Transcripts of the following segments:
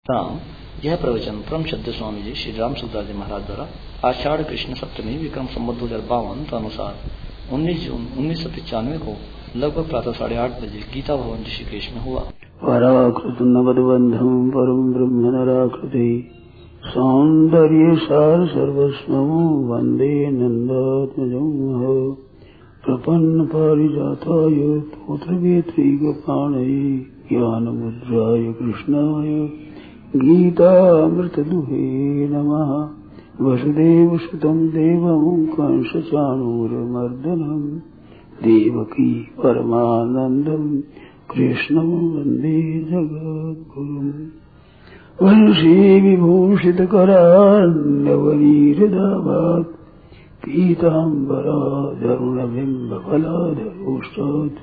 राम। यह प्रवचन परम श्रद्धेय स्वामी जी श्री राम सुखदास जी महाराज द्वारा आषाढ़ कृष्ण सप्तमी विक्रम संवत 2052 के अनुसार 19 जून 1995 को लगभग प्रातः 8:30 बजे गीता भवन ऋषिकेश में हुआ। पराकृतनवद्बन्धं परम ब्रह्म नराकृति सौन्दर्य सार सर्वस्वं वन्दे नन्दात्मजं प्रपन्न पारिजाताय तोत्रवेत्रैकपाणये ज्ञानमुद्राय कृष्णाय गीतामृतदुहे नमः। वसुदेवसुतं देवं कंसचाणूरमर्दनं देवकी परमानन्दं कृष्णं वन्दे जगद्गुरुम्। वंशी विभूषितकरान्नवनीरदाभात् पीताम्बराधरुणबिम्बफलाधरोष्टात्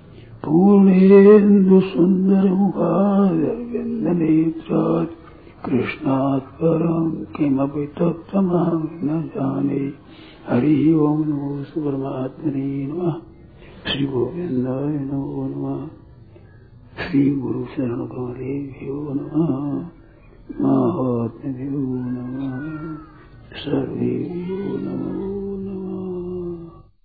पूर्णेन्दुसुन्दरमुखादरविन्दनेत्रात् कृष्णात् परं किमपि तत्त्वमहं न जाने। हरि ओं नमो परमात्मने नमः। श्री गोविन्दाय नमो नमः। श्री गुरु शरण कमलेभ्यो नमः। महात्म्यो नमः। सर्वेभ्यो नमो नमः।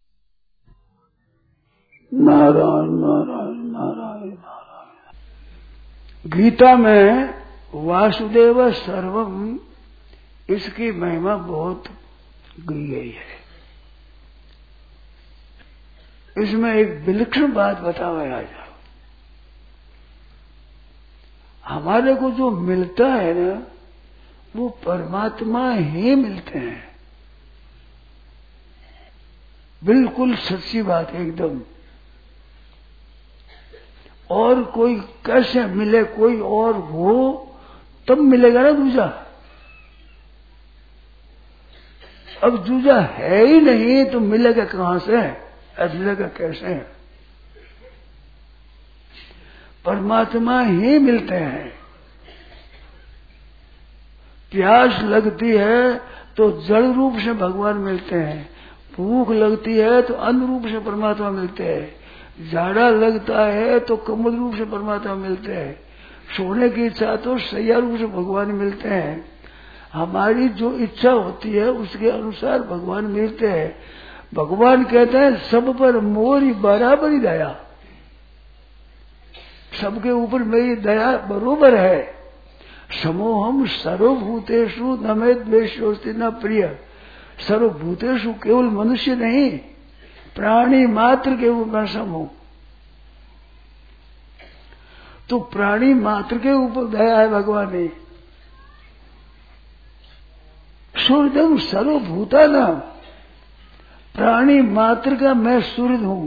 नारायण नारायण नारायण नारायण। गीता में वासुदेव सर्वम इसकी महिमा बहुत गी गई है। इसमें एक विलक्षण बात बताया जाए, हमारे को जो मिलता है ना वो परमात्मा ही मिलते हैं। बिल्कुल सच्ची बात है एकदम। और कोई कैसे मिले, कोई और हो तब मिलेगा ना दूजा। अब दूजा है ही नहीं तो मिलेगा कहां से, मिलेगा कैसे। परमात्मा ही मिलते हैं। प्यास लगती है तो जड़ रूप से भगवान मिलते हैं, भूख लगती है तो अन्न रूप से परमात्मा मिलते हैं, जाड़ा लगता है तो कमल रूप से परमात्मा मिलते हैं, सोने की इच्छा तो सैया रूप से भगवान मिलते हैं। हमारी जो इच्छा होती है उसके अनुसार भगवान मिलते हैं। भगवान कहते हैं सब पर मोरी बराबरी दया, सबके ऊपर मेरी दया बरोबर है। समोहम सर्वभूतेषु न मे द्वेषोस्ति न प्रिय। सर्वभूतेषु केवल मनुष्य नहीं, प्राणी मात्र के ऊपर मैं सम हूं। तो प्राणी मात्र के ऊपर दया है भगवान ने। सूर्यदम सर्वभूता न, प्राणी मात्र का मैं सूर्य हूं।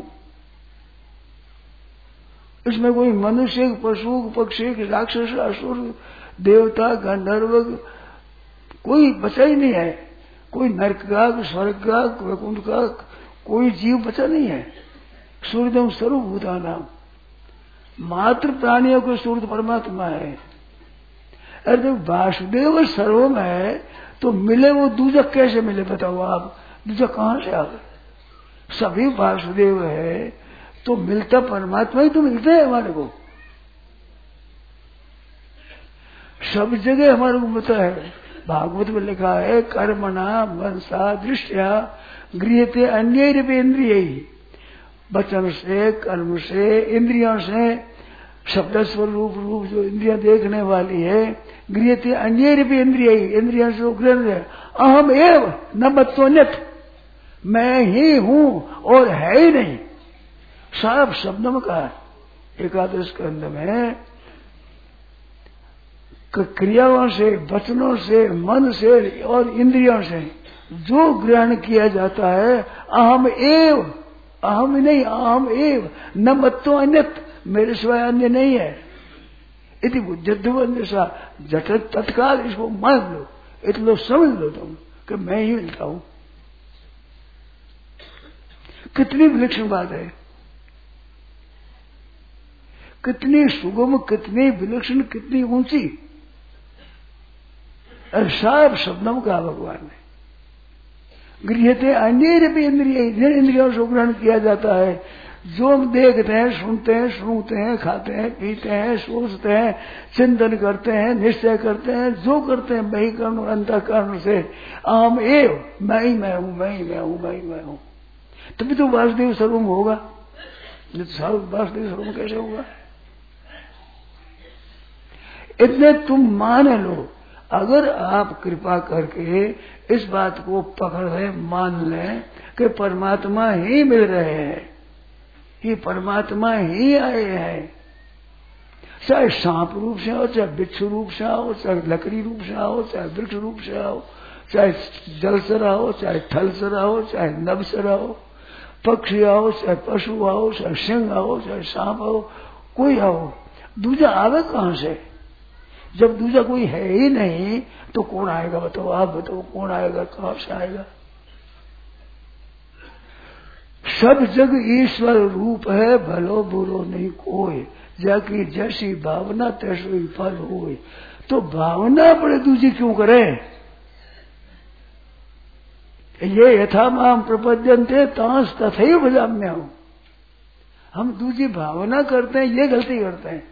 इसमें कोई मनुष्य, पशु, पक्षी, राक्षस, असुर, देवता, गंधर्व कोई बचा ही नहीं है। कोई नरक का, स्वर्ग का, वैकुंठ का कोई जीव बचा नहीं है। सूर्यदम सर्वभूता नाम, मात्र प्राणियों के सूर्य परमात्मा है। अरे जब वासुदेव सर्वम है तो मिले वो दूजा कैसे मिले बताओ आप। दूजा कहां से आ गए। सभी वासुदेव है तो मिलता परमात्मा ही तो मिलते हैं हमारे को। सब जगह हमारे को मिलता है। भागवत में लिखा है कर्मणा मनसा दृष्टया गृह्यते अन्यैरेन्द्रिय। वचन से, कर्म से, इंद्रियों से, शब्द स्वरूप रूप जो इंद्रियां देखने वाली है, गृह्यते अन्यैरेन्द्रिय, इंद्रियों से ग्रहण है। अहम एव न मत्तोन्यत्, मैं ही हूं और है ही नहीं। साफ शब्दों में कहा एकादश स्कंध में, क्रियाओं से, वचनों से, मन से और इंद्रियों से जो ग्रहण किया जाता है अहम एव, अहम नहीं अहम एव न मत्तो अन्यत्, मेरे सिवाय अन्य नहीं है। यदि बुद्धिसा जट तत्काल इसको मान लो, इतना समझ लो तुम कि मैं ही मिलता हूं। कितनी विलक्षण बात है, कितनी सुगम, कितनी विलक्षण, कितनी ऊंची। और साफ शब्दों का भगवान ने गृह्यते अन्य इंद्रिय, जिन इंद्रियों से ग्रहण किया जाता है जो हम देखते हैं, सुनते हैं, सूंघते हैं, खाते हैं, पीते हैं, सोचते हैं, चिंतन करते हैं, निश्चय करते हैं, जो करते हैं बहिकर्ण और अंतःकरण से आम एव, मैं ही मैं हूं, मैं ही मैं हूं, मैं ही मैं हूं। तभी तो वासुदेव सर्वम होगा। नहीं तो वासुदेव सर्वम कैसे होगा? इतने तुम मान लो। अगर आप कृपा करके इस बात को पकड़ लें, मान लें कि परमात्मा ही मिल रहे हैं, ये परमात्मा ही आए हैं, चाहे सांप रूप से आओ, चाहे बिच्छू रूप से आओ, चाहे लकड़ी रूप से आओ, चाहे वृक्ष रूप से आओ, चाहे जल से रहो, चाहे थल से रहो, चाहे नभ से रहो, पक्षी आओ, चाहे पशु आओ, चाहे सिंह आओ, चाहे सांप आओ, कोई आओ, दूजा आवे कहां से? जब दूजा कोई है ही नहीं तो कौन आएगा? बताओ, आप बताओ, कौन आएगा, कहां से आएगा? सब जग ईश्वर रूप है, भलो बुरो नहीं कोई, जाकी जैसी भावना तैसो ही फल होए। तो भावना अपने दूजी क्यों करे? ये यथा माम प्रपद्यन्ते तांस तथैव भजाम्यहम्। हम दूजी भावना करते हैं, ये गलती करते हैं।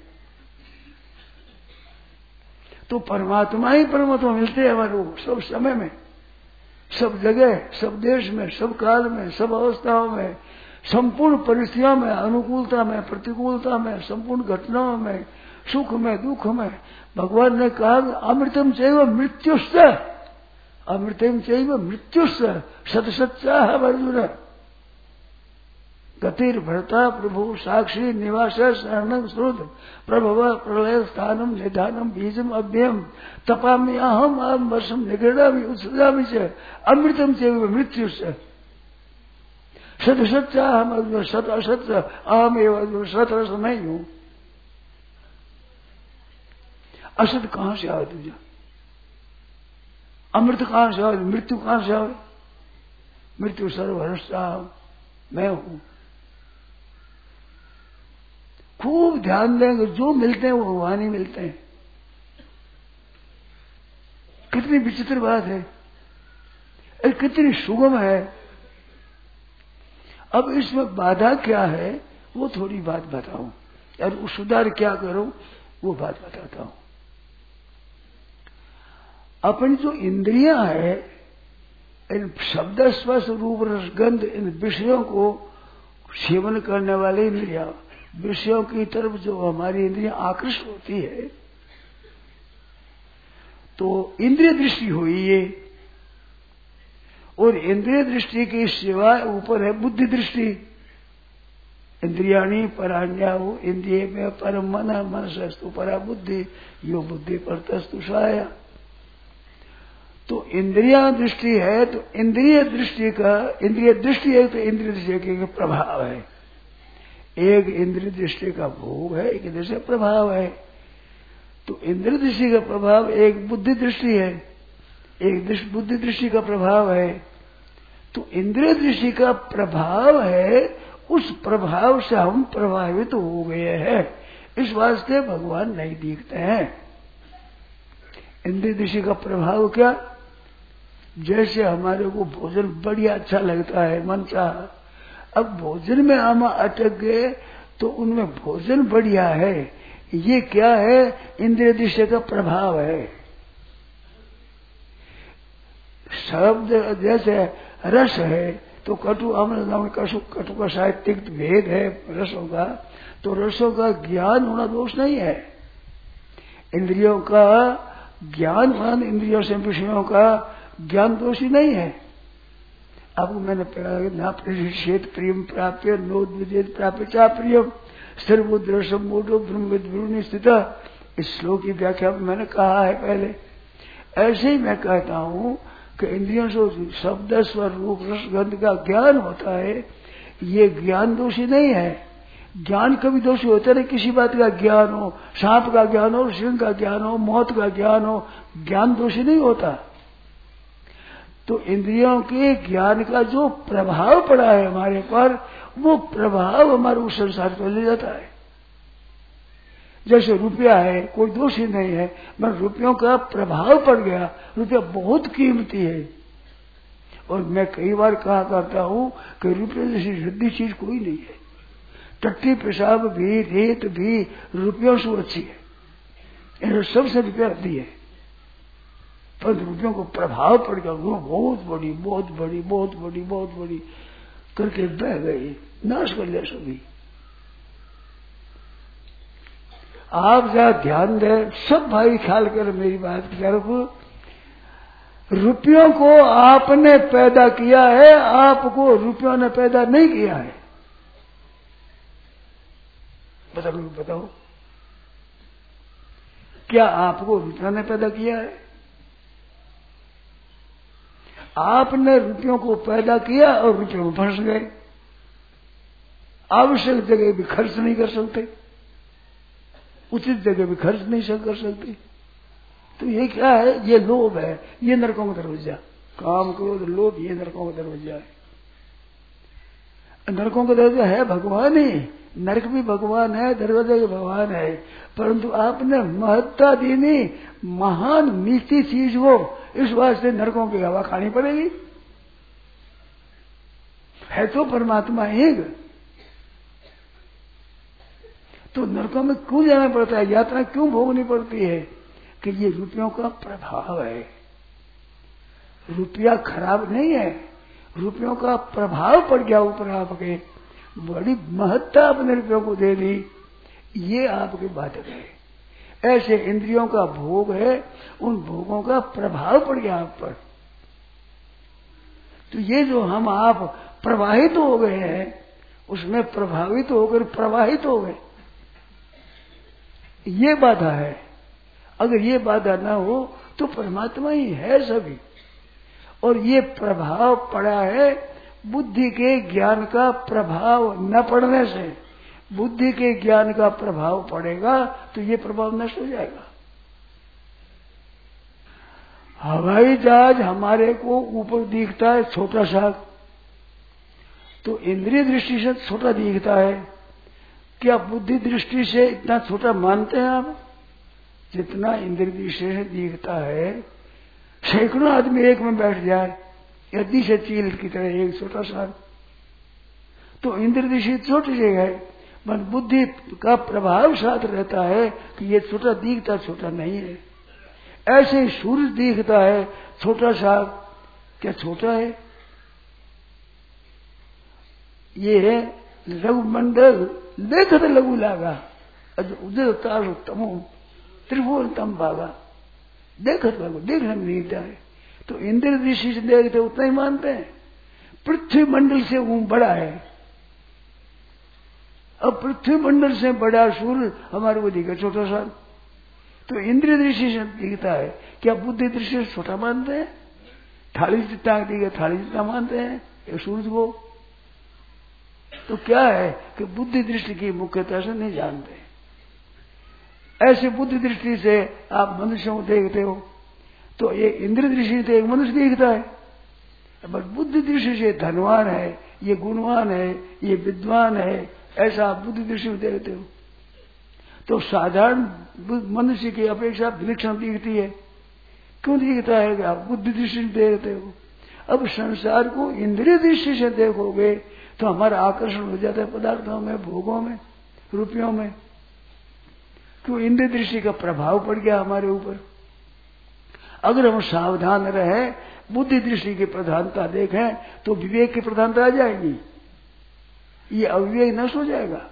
तो परमात्मा ही परमात्मा मिलते हैं हमारे को सब समय में, सब जगह, सब देश में, सब काल में, सब अवस्थाओं में, संपूर्ण परिस्थितियों में, अनुकूलता में, प्रतिकूलता में, संपूर्ण घटनाओं में, सुख में, दुख में। भगवान ने कहा अमृतम चैव मृत्युश्च, अमृतम चैव मृत्युश्च सतसच्चा है अर्जुन। गतिर भरता प्रभु साक्षी निवास शरणं श्रुत प्रभव प्रलय स्थानम निधानम बीजम अभ्यम तपामि अहम आम वर्षम निगृणामि उत्सजामि च अमृतम चैव मृत्युश्च सत सच्चा हम अर्जुन, सत असत अहम एवं सत रस मैं हूं। असत कहां से आवे तुझे? अमृत कहां से आवे? मृत्यु कहां से आवे? मृत्यु सर्वहर्षा मैं हूं। खूब ध्यान देंगे, जो मिलते हैं वो भगवान ही मिलते हैं। कितनी विचित्र बात है, कितनी सुगम है। अब इसमें बाधा क्या है वो थोड़ी बात बताऊं, और सुधार क्या करूं वो बात बताता हूं। अपनी जो इंद्रियां है, इन शब्द स्पर्श रूप रस गंध, इन विषयों को सेवन करने वाले इंद्रियां, विषयों की तरफ जो हमारी इंद्रियां आकृष्ट होती है, तो इंद्रिय दृष्टि हुई ये। और इंद्रिय दृष्टि के सिवाय ऊपर है बुद्धि दृष्टि। इंद्रियाणी पराण्याहु इंद्रिय में परम मन मनसस्तु परा बुद्धि यो बुद्धि परतस्तु साया। तो इंद्रिया दृष्टि है, तो इंद्रिय दृष्टि का, इंद्रिय दृष्टि है तो इंद्रिय दृष्टि का प्रभाव है। एक इंद्रिय दृष्टि का भोग है, एक दृष्टि प्रभाव है। तो इंद्रिय दृष्टि का प्रभाव एक बुद्धि दृष्टि है, एक बुद्धि दृष्टि का प्रभाव है। तो इंद्रिय दृष्टि का प्रभाव है, उस प्रभाव से हम प्रभावित हो गए हैं, इस वास्ते भगवान नहीं दिखते हैं। इंद्रिय दृष्टि का प्रभाव क्या? जैसे हमारे को भोजन बढ़िया अच्छा लगता है, मन चाह, अब भोजन में हम अटक गए तो उनमें भोजन बढ़िया है, ये क्या है? इंद्रिय दृष्टि का प्रभाव है। शब्द जैसे रस है तो कटु अम्ल कटु का साहित्यिक भेद है रसों का, तो रसों का ज्ञान होना दोष नहीं है। इंद्रियों का ज्ञान होना, इंद्रियों से विषयों का ज्ञान दोषी नहीं है। आपको मैंने ना प्रतिषेध प्रियम प्राप्य नोद्विजेत प्राप्य चा प्रियम सर्वोद्रसम मोडो ब्रह्म स्थित, इस श्लोक की व्याख्या में मैंने कहा है पहले। ऐसे ही मैं कहता हूं कि इंद्रियों से शब्द स्वर रूप रस गंध का ज्ञान होता है, ये ज्ञान दोषी नहीं है। ज्ञान कभी दोषी होता नहीं, किसी बात का ज्ञान हो, सांप का ज्ञान हो, सिंह का ज्ञान हो, मौत का ज्ञान हो, ज्ञान दोषी नहीं होता। तो इंद्रियों के ज्ञान का जो प्रभाव पड़ा है हमारे पर, वो प्रभाव हमारे उस संसार को ले जाता है। जैसे रुपया है, कोई दोषी नहीं है, मगर रुपयों का प्रभाव पड़ गया। रुपया बहुत कीमती है, और मैं कई बार कहा करता हूं कि रुपये जैसी रद्दी चीज कोई नहीं है। टट्टी पेशाब भी, रेत भी रुपयों से अच्छी है, इन्हें सबसे रुपया दी है, पर रुपयों को प्रभाव पड़ गया, वो बहुत बड़ी बहुत बड़ी बहुत बड़ी बहुत बड़ी करके बह गई, नाश कर लिया सभी। आप जरा ध्यान दें, सब भाई ख्याल कर मेरी बात की तरफ। रुपयों को आपने पैदा किया है, आपको रुपयों ने पैदा नहीं किया है। बताओ क्या आपको रुपयों ने पैदा किया है? आपने रुपयों को पैदा किया और रुपयों में फंस गए, आवश्यक जगह भी खर्च नहीं कर सकते, उचित जगह भी खर्च नहीं कर सकते। तो ये क्या है? ये लोभ है, ये नरकों का दरवाजा। काम क्रोध लोभ, ये नरकों का दरवाजा है। नरकों का दरवाजा है भगवान ही, नरक भी भगवान है, दरवाजा भी भगवान है, परंतु आपने महत्ता दी नहीं महान नीति चीज को, इस वास्ते नरकों की हवा खानी पड़ेगी। है तो परमात्मा एक, तो नरकों में क्यों जाना पड़ता है, यात्रा क्यों भोगनी पड़ती है? कि ये रुपयों का प्रभाव है। रुपया खराब नहीं है, रुपयों का प्रभाव पड़ गया ऊपर आपके, बड़ी महत्ता अपने रुपयों को दे दी, ये आपके बाधक है। ऐसे इंद्रियों का भोग है, उन भोगों का प्रभाव पड़ गया आप पर। तो ये जो हम आप प्रवाहित हो गए हैं, उसमें प्रभावित होकर प्रवाहित हो गए, ये बाधा है। अगर ये बाधा ना हो तो परमात्मा ही है सभी। और ये प्रभाव पड़ा है बुद्धि के ज्ञान का प्रभाव न पड़ने से। बुद्धि के ज्ञान का प्रभाव पड़ेगा तो ये प्रभाव नष्ट हो जाएगा। हवाई जहाज हमारे को ऊपर दिखता है छोटा सा, तो इंद्रिय दृष्टि से छोटा दिखता है। क्या बुद्धि दृष्टि से इतना छोटा मानते हैं आप? जितना इंद्रिय दृष्टि से दिखता है, सैकड़ों आदमी एक में बैठ जाए यदि से चील की तरह एक छोटा सा, तो इंद्रिय दृष्टि छोटी जगह है, पर बुद्धि का प्रभाव साथ रहता है कि ये छोटा दिखता छोटा नहीं है। ऐसे ही सूरज दिखता है छोटा सा, क्या छोटा है? ये है लघुमंडल देखते लघु लागा, उदय तार तमो त्रिभुवन तम भागा, देखत लघु, देखने में दिखता है। तो इंद्र दृष्टि से देखते उतना ही मानते हैं। पृथ्वी मंडल से वो बड़ा है, अब पृथ्वी मंडल से बड़ा सूर्य हमारे को दिखा छोटा सा, तो इंद्रिय दृष्टि से दिखता है। क्या बुद्धि दृष्टि से छोटा मानते हैं? थाली जितना दिखे थाली जितना मानते हैं एक सूरज को। तो क्या है कि बुद्धि दृष्टि की मुख्यता से नहीं जानते। ऐसे बुद्धि दृष्टि से आप मनुष्यों को देखते हो, तो ये इंद्रिय दृष्टि से एक मनुष्य दिखता है, बस बुद्धि दृष्टि से धनवान है, ये गुणवान है, ये विद्वान है, ऐसा आप बुद्धि दृष्टि में देखते हो। तो साधारण मनुष्य की अपेक्षा विलक्षण दिखती है। क्यों दिखता है कि आप बुद्धि दृष्टि से देखते हो। अब संसार को इंद्रिय दृष्टि से देखोगे तो हमारा आकर्षण हो जाता है पदार्थों में, भोगों में, रुपयों में। क्यों? इंद्रिय दृष्टि का प्रभाव पड़ गया हमारे ऊपर। अगर हम सावधान रहे, बुद्धि दृष्टि की प्रधानता देखें, तो विवेक की प्रधानता आ जाएगी, ये अविवेक नष्ट हो जाएगा।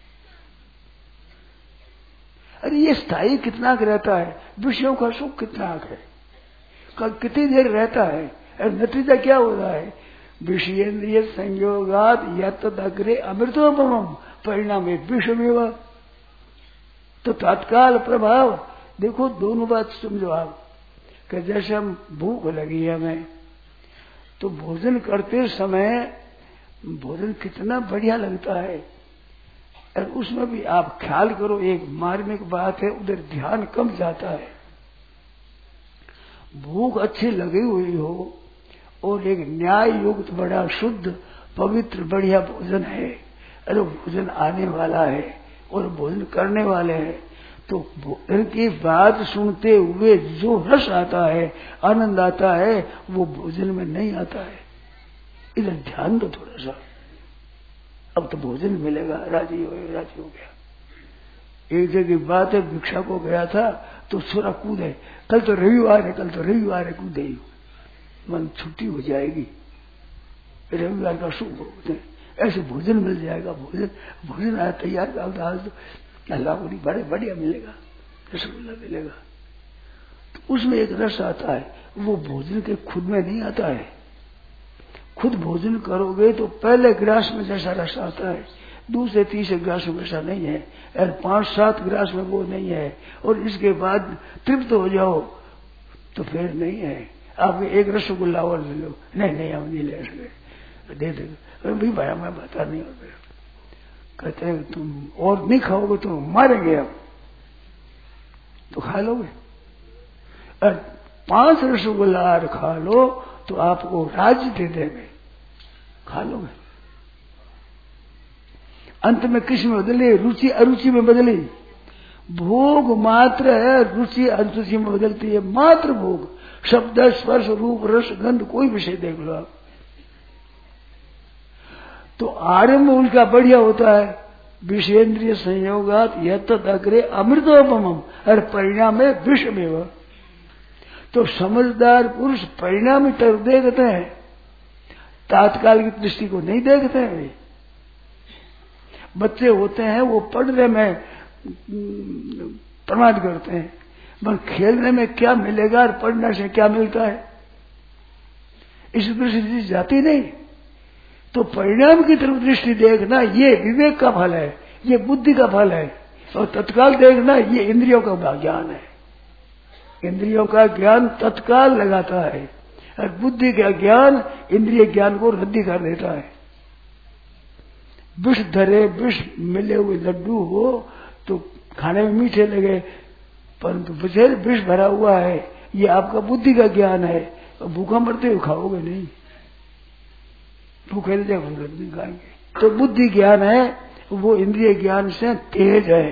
अरे ये स्थायी कितना रहता है, विषयों का सुख कितना है, कितनी देर रहता है, और नतीजा क्या हो रहा है? विषयेन्द्रिय संयोगात यत्तदग्रे अमृतोपमम् परिणाम विषमेव। तो तत्काल प्रभाव देखो, दोनों बात समझो आप। कि जैसे हम भूख लगी है हमें, तो भोजन करते समय भोजन कितना बढ़िया लगता है, और उसमें भी आप ख्याल करो, एक मार्मिक बात है, उधर ध्यान कम जाता है। भूख अच्छी लगी हुई हो और एक न्याय युक्त बड़ा शुद्ध पवित्र बढ़िया भोजन है, अरे भोजन आने वाला है और भोजन करने वाले हैं, तो भोजन की बात सुनते हुए जो रस आता है, आनंद आता है, वो भोजन में नहीं आता है। इधर ध्यान दो थोड़ा सा। अब तो भोजन मिलेगा, राजी हो गया। एक जगह बात है, भिक्षा को गया था तो छोरा कूदे, कल तो रविवार है, कूदे ही मन छुट्टी हो जाएगी, रविवार का शुभ होते ऐसे भोजन मिल जाएगा। भोजन आया तैयार, आज तो अल्लाह को बड़े बढ़िया मिलेगा, रसगुल्ला मिलेगा। तो उसमें एक रस आता है, वो भोजन के खुद में नहीं आता है। खुद भोजन करोगे तो पहले गिलास में जैसा रस आता है, दूसरे तीसरे गिलास में वैसा नहीं है, और 5-7 गिलास में वो नहीं है, और इसके बाद तृप्त हो जाओ तो फिर नहीं है। आप एक रसगुल्ला और ले लो, नहीं हम नहीं ले सकते, दे देगा भाई, भाया मैं बता नहीं। और कहते हैं तुम और नहीं खाओगे तो मारेंगे, अब तो खा लोगे, और 5 रसगुल्ला खा लो तो आपको राज्य दे देंगे, खा लोगे। अंत में किस में बदले? रुचि अरुचि में बदली। भोग मात्र है, रुचि अरुचि में बदलती है, मात्र भोग। शब्द स्पर्श रूप रस गंध कोई विषय देख लो आप, तो आरंभ उनका बढ़िया होता है, विषेन्द्रिय संयोगात यत अग्रे अमृतोपम, और परिणाम में विषमेव। तो समझदार पुरुष परिणामी तरफ देखते हैं, तात्काल की दृष्टि को नहीं देखते हैं। बच्चे होते हैं वो पढ़ने में प्रमाद करते हैं, पर खेलने में क्या मिलेगा और पढ़ने से क्या मिलता है, इस दृष्टि जाती नहीं। तो परिणाम की तरफ दृष्टि देखना ये विवेक का फल है, ये बुद्धि का फल है, और तत्काल देखना ये इंद्रियों का ज्ञान है। इंद्रियों का ज्ञान तत्काल लगाता है, और बुद्धि का ज्ञान इंद्रिय ज्ञान को रद्दी कर देता है। विष धरे, विष मिले हुए लड्डू हो तो खाने में मीठे लगे, परंतु विष भरा हुआ है, ये आपका बुद्धि का ज्ञान है। भूखा मरते हुए खाओगे नहीं, भूखे नहीं खाएंगे। तो बुद्धि ज्ञान है वो इंद्रिय ज्ञान से तेज है।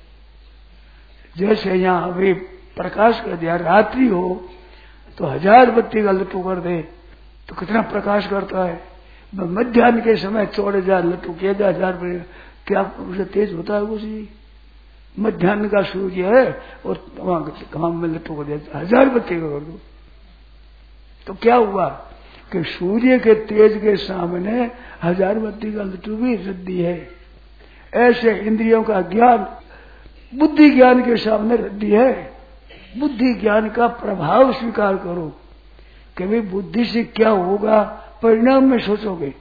जैसे यहाँ अभी प्रकाश कर दिया, रात्रि हो तो 1000 बत्ती का लट्टू कर दे तो कितना प्रकाश करता है। मध्याह्न के समय 14,000 लट्टू किया जाए 1000 पर, क्या उसे तेज होता है? उसी मध्याह्न का सूर्य है और वहां में लट्टू कर दिया 1000 बत्ती का कर दो, तो क्या हुआ कि सूर्य के तेज के सामने 1000 बत्ती का लट्टू भी रद्दी है। ऐसे इंद्रियों का ज्ञान बुद्धि ज्ञान के सामने रद्दी है। बुद्धि ज्ञान का प्रभाव स्वीकार करो कि भाई बुद्धि से क्या होगा, परिणाम में सोचोगे।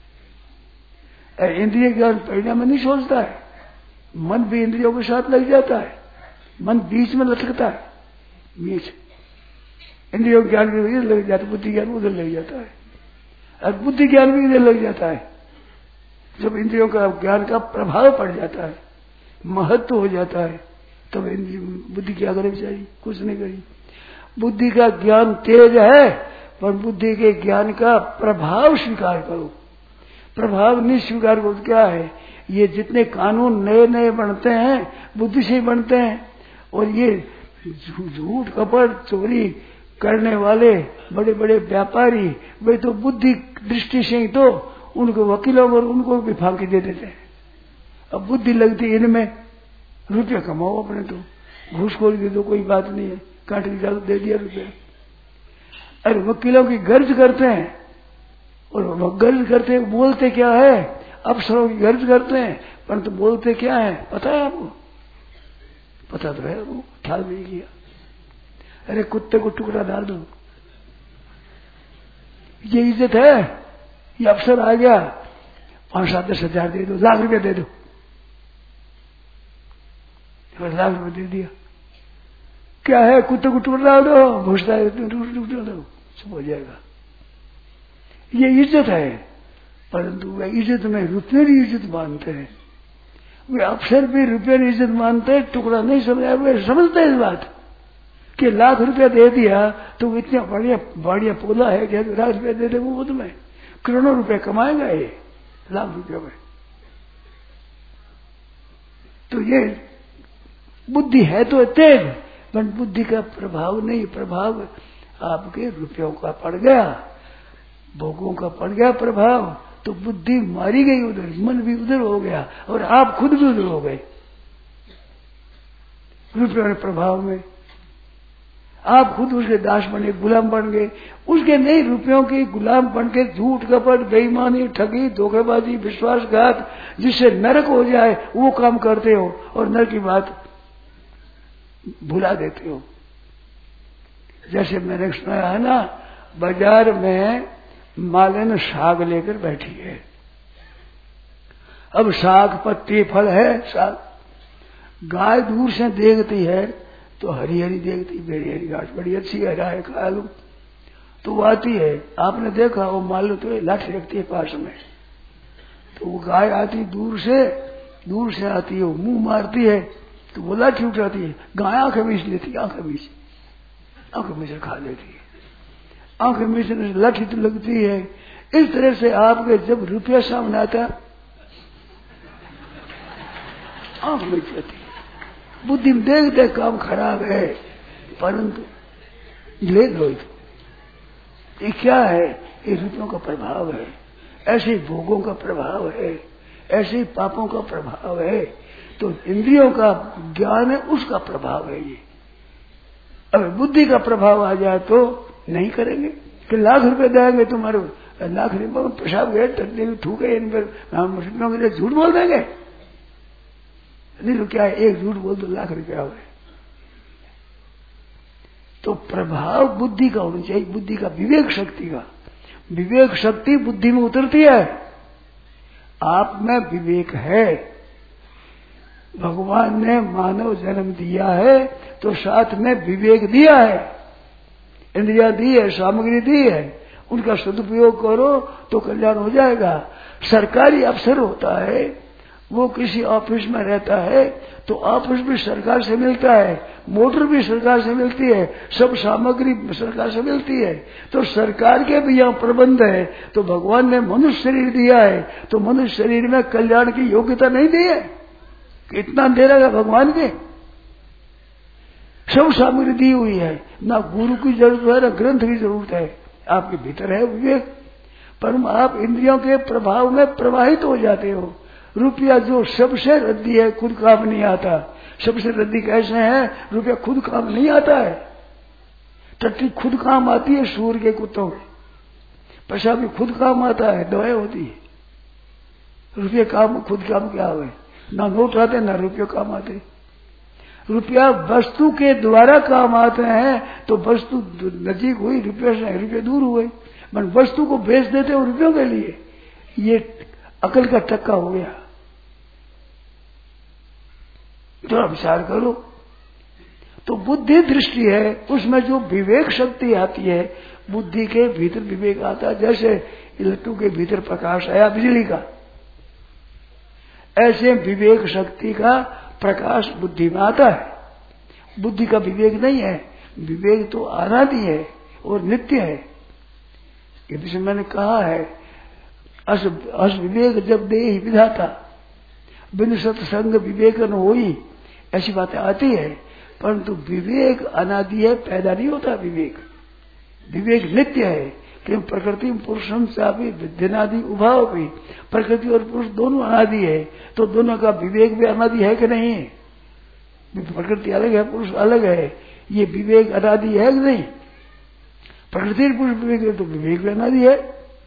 इंद्रिय ज्ञान परिणाम में नहीं सोचता है, मन भी इंद्रियों के साथ लग जाता है, मन बीच में लटकता है, बीच इंद्रियों ज्ञान भी इधर लग जाता है, बुद्धि ज्ञान उधर लग जाता है, और बुद्धि ज्ञान भी इधर लग जाता है। जब इंद्रियों का ज्ञान का प्रभाव पड़ जाता है, महत्व हो जाता है, तब बुद्धि क्या करे बेचारी? कुछ नहीं करी। बुद्धि का ज्ञान तेज है, पर बुद्धि के ज्ञान का प्रभाव स्वीकार करो। प्रभाव नहीं स्वीकार करो क्या है? ये जितने कानून नए नए बनते हैं बुद्धि से ही बनते हैं, और ये झूठ कपट चोरी करने वाले बड़े बड़े व्यापारी वे तो बुद्धि दृष्टि से ही तो उनको वकीलों और उनको भी फांकी दे देते हैं। अब बुद्धि लगती इनमें, रुपये कमाओ अपने, तो घूसखोरी की तो कोई बात नहीं है, काट की इजाजत दे दिया रुपये। अरे वकीलों की गर्ज करते हैं, और गर्ज करते बोलते क्या है? अफसरों की गर्ज करते हैं, परंतु बोलते क्या है पता है आपको? पता तो है, वो ख्याल नहीं किया। अरे कुत्ते को टुकड़ा डाल दो, ये इज्जत है? ये अफसर आ गया 5-7-10 हजार दे दो, लाख रुपया दे दो, लाख रुपया दे दिया, क्या है? कुत्ते को टुकड़ा डाल दो, घुसता है टुकड़ा दो, सब हो जाएगा। ये इज्जत है, परंतु वे इज्जत में रुपये की इज्जत मानते हैं। वे अफसर भी रुपये की इज्जत मानते हैं, टुकड़ा नहीं समझा। वे समझते हैं इस बात कि लाख रुपया दे दिया तो इतना बढ़िया पौधा है कि लाख रुपया दे दे वो तुम्हें करोड़ों रुपए कमाएगा ये लाख रुपये में। तो ये बुद्धि है तो तेज, पर बुद्धि का प्रभाव नहीं, प्रभाव आपके रुपयों का पड़ गया, भोगों का पड़ गया प्रभाव, तो बुद्धि मारी गई उधर, मन भी उधर हो गया और आप खुद भी उधर हो गए रुपयों के प्रभाव में। आप खुद उसके दास बने, गुलाम बन गए उसके। नहीं, रुपयों के गुलाम बन के झूठ कपट बेईमानी ठगी धोखेबाजी विश्वासघात जिससे नरक हो जाए वो काम करते हो और नरक की बात भुला देते हो। जैसे मैंने सुनाया है ना, बाजार में मालिन साग लेकर बैठी है। अब साग पत्ती फल है, साग गाय दूर से देखती है तो हरी हरी देखती, बेड़ी हरी घास बड़ी अच्छी है, हरा है, खा लूं। तो वो आती है, आपने देखा वो मालूम तो लाठी रखती है पास में, तो वो गाय आती दूर से आती है, वो मुंह मारती है तो वो लाठी उठाती है, गाय आंखें मीच लेती है, आंखें मीच खा लेती है। आंखें मीचने से लाठी तो लगती है। इस तरह से आपके जब रुपया सामने आता आंख मीच लेती है। बुद्धि में देख देख काम खराब है, परंतु ले लो। ये क्या है? ये रुपयों का प्रभाव है, ऐसे भोगों का प्रभाव है, ऐसे पापों का प्रभाव है। तो इंद्रियों का ज्ञान है, उसका प्रभाव है ये। अब बुद्धि का प्रभाव आ जाए तो नहीं करेंगे कि लाख रुपए देंगे तुम्हारे, लाख रुपये पेशाब गए टट्टी थूके इन पर, हम रुपयों के लिए झूठ बोल देंगे। नहीं तो क्या है, एक झूठ बोल तो लाख रुपया हुए। तो प्रभाव बुद्धि का होना चाहिए, बुद्धि का, विवेक शक्ति का। विवेक शक्ति बुद्धि में उतरती है। आप में विवेक है, भगवान ने मानव जन्म दिया है तो साथ में विवेक दिया है, इंद्रिया दी है, सामग्री दी है, उनका सदुपयोग करो तो कल्याण हो जाएगा। सरकारी अफसर होता है, वो किसी ऑफिस में रहता है तो ऑफिस भी सरकार से मिलता है, मोटर भी सरकार से मिलती है, सब सामग्री सरकार से मिलती है। तो सरकार के भी यहाँ प्रबंध है। तो भगवान ने मनुष्य शरीर दिया है तो मनुष्य शरीर में कल्याण की योग्यता नहीं दी है, कितना दे रहा है भगवान के, सब सामग्री दी हुई है। ना गुरु की जरूरत है, ना ग्रंथ की जरूरत है, आपके भीतर है विवेक। पर आप इंद्रियों के प्रभाव में प्रवाहित हो जाते हो। रुपया जो सबसे रद्दी है, खुद काम नहीं आता। सबसे रद्दी कैसे है? रुपया खुद काम नहीं आता है। टट्टी खुद काम आती है सूर के कुत्तों में, पैसा भी खुद काम आता है, दवाई होती है। रुपये काम खुद काम क्या हुए? ना नोट आते ना रुपये काम आते। रुपया वस्तु के द्वारा काम आते हैं तो वस्तु नजीक हुई, रुपये से रुपये दूर हुए। मन वस्तु को बेच देते हो रुपयों के लिए, ये अकल का टक्का हो गया। थोड़ा विचार करो। तो बुद्धि दृष्टि है, उसमें जो विवेक शक्ति आती है, बुद्धि के भीतर विवेक आता है। जैसे लट्टू के भीतर प्रकाश आया बिजली का, ऐसे विवेक शक्ति का प्रकाश बुद्धि में आता है। बुद्धि का विवेक नहीं है, विवेक तो अनादि है और नित्य है। जैसे मैंने कहा है, अस विवेक जब दे ही विधाता, बिन सत्संग विवेक न होई, ऐसी बातें आती है। परंतु विवेक अनादि है, पैदा नहीं होता। विवेक नित्य है। क्योंकि प्रकृति पुरुषम चापी विद्यनादि उभाव भी, प्रकृति और पुरुष दोनों अनादि है, तो दोनों का विवेक भी अनादि है कि नहीं? प्रकृति अलग है, पुरुष अलग है, ये विवेक अनादि है कि नहीं? प्रकृति और पुरुष विवेक है तो विवेक भी अनादि है।